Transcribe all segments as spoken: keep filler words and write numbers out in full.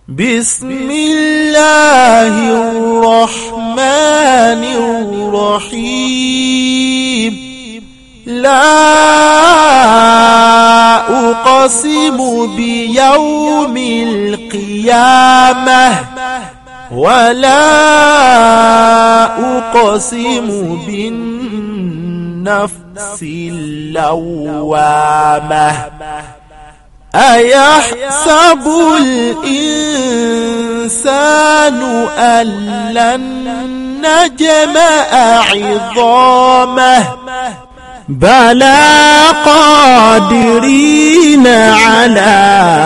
بسم الله الرحمن الرحيم. لا أقسم بيوم القيامة ولا أقسم بالنفس اللوامة. أيحسب الإنسان أن لن نجمع عظامه بلى قادرين على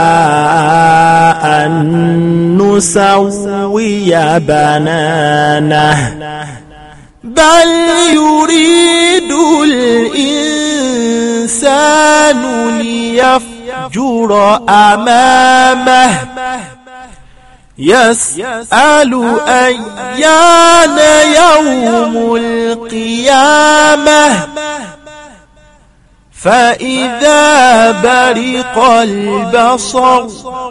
أن نسوي بنانه بل يريد الإنسان ليفجر أمامه يسأل أيان يوم القيامة فإذا برق البصر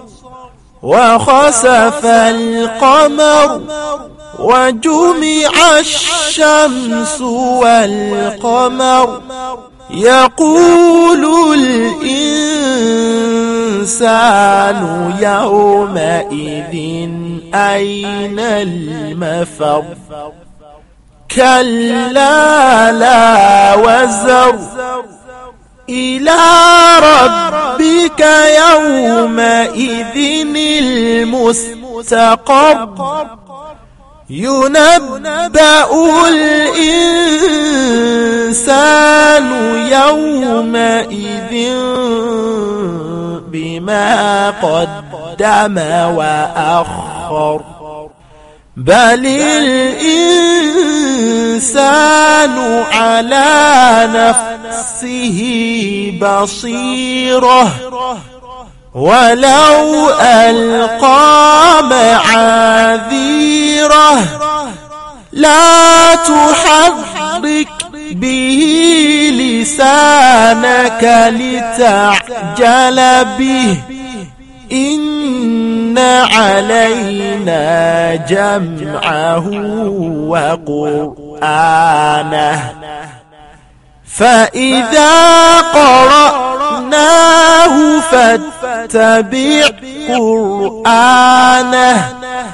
وخسف القمر وجمع الشمس والقمر يقول الإنسان يومئذ أين المفر كلا لا وزر إلى ربك يومئذ المستقر ينبأ الإنسان يومئذ بما قدم وأخر بل الإنسان على نفسه بصيرة ولو ألقى معاذيره لا تحرك به لسانك لتعجل به إن علينا جمعه وقرآنه فإذا قرأناه فاتبع قرآنه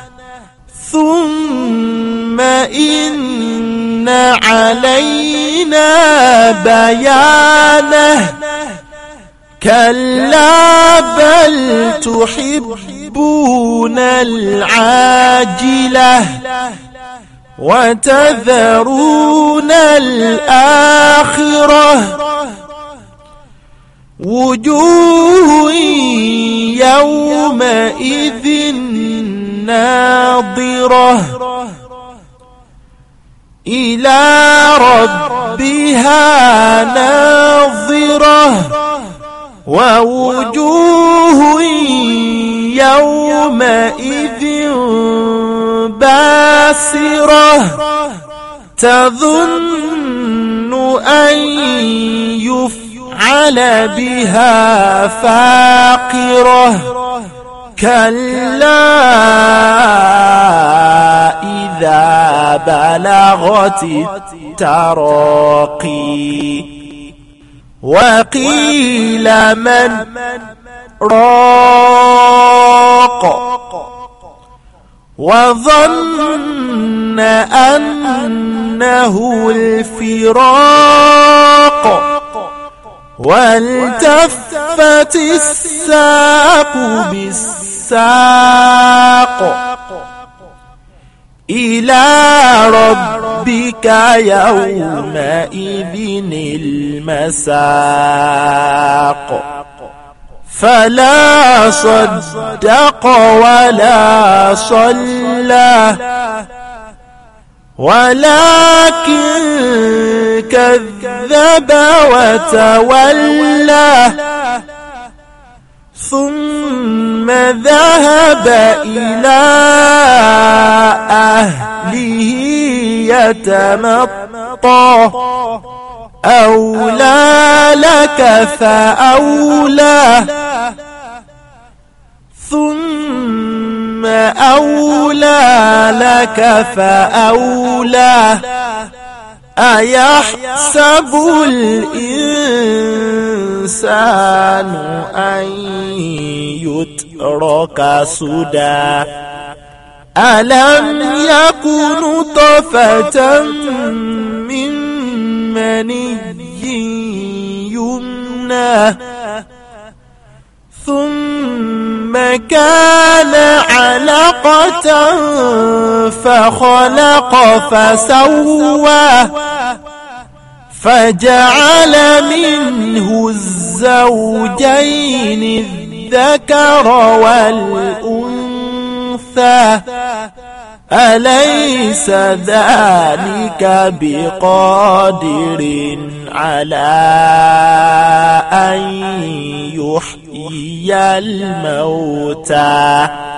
ثم إن علينا بيانه كلا بل تحبون العاجلة وتذرون الآخرة وجوه يومئذ ناظرة إلى ربها ناظرة ووجوه يومئذ باسرة تظن أن يفعل بها فاقرة كلا إذا بلغت التراقي وقيل من راق وظن أنه الفراق والتفت الساق بالساق إلى ربك يومئذ المساق فلا صدق ولا صلى ولكن كذب وتولى ثم ذهب إلى أهله يتمطى أولى لك فأولى ثم أولى لك فأولى أيحسب الإنسان أن يترك سدى ألم يكن نطفة من مني يمنى ثم كان علقة فخلق فسوى فجعل منه الزوجين الذكر والأنثى أليس ذلك بقادر على أن يحيي الموتى